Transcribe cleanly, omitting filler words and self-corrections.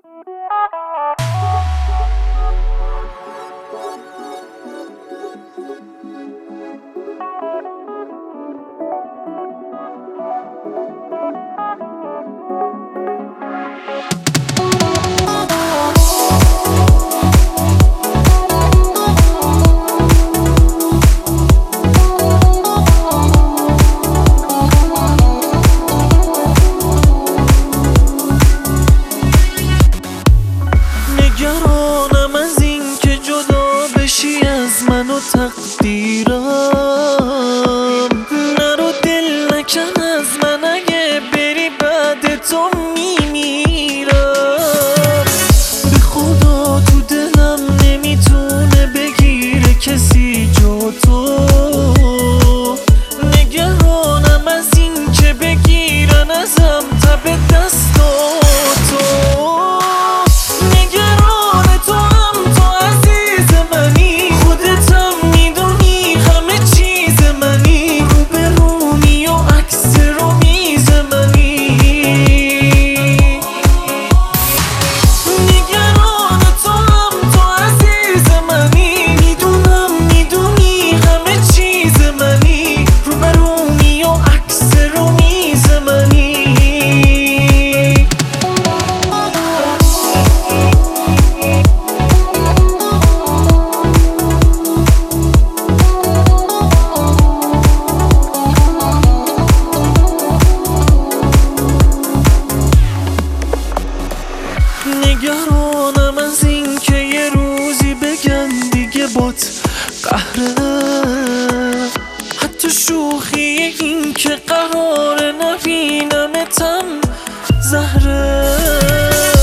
نگرانم از این که جدا بشی از من و تقدیرم. نرو دل نکن از من، اگه بری بعد تو میمیرم. به خدا تو دلم نمیتونه بگیره کسی جو تو. نگرانم از این که بگیرن ازم تب دست تو. نگرانم از این که یه روزی بگن دیگه بات قهره. حتی شوخی این که قراره نبینمتم زهره.